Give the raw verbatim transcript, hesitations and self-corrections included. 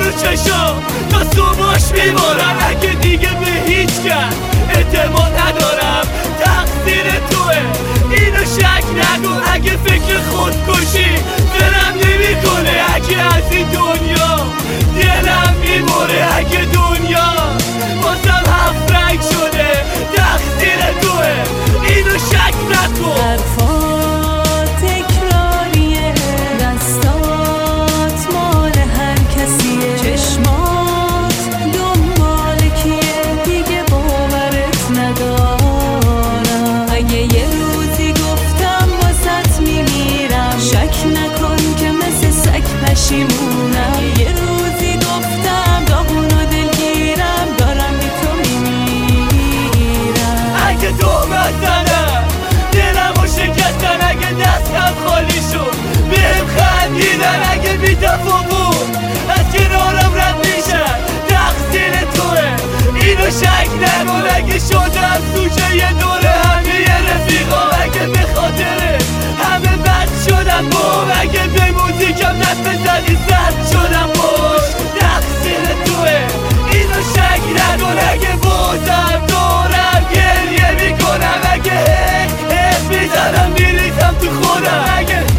رو چشم تا صبحش میبارم. اگه دیگه به هیچ کس اعتماد ندارم تقصیر توه، اینو شک نکن. اگه فکر خودکشی دلم نمیکنه، اگه از این دنیا دلم میبره، اگه دنیا واسم هفت رنگ شده تقصیر توه، اینو شک نکن. حرفات تکراریه، دستات مال هر کسیه، چشمات دنبال کیه دیگه باورت ندارم. اگه یه روزی گفتم واسط میمیرم، شک نکن که مثل سگ پشیمونم. یه روزی گفتم داغونو دلگیرم، دارم بی تو میمیرم. اگه دومت زنم دلمو شکستن، اگه دستم خالی شد بهم خندیدن، اگه بی تفاوت از کنارم رد میشن تقصیر توه، اینو شک نکن. اگه شدم سوژه یه دوره همه رفیقام، اگه به خاطر همه بد شدم بام، اگه به موزیکم دست بزنی زد شدم باش تقصیر توه، اینو شک نکن. اگه بازم دارم گریه میکنم، اگه هی هی میزنم میریزم تو خودم، اگه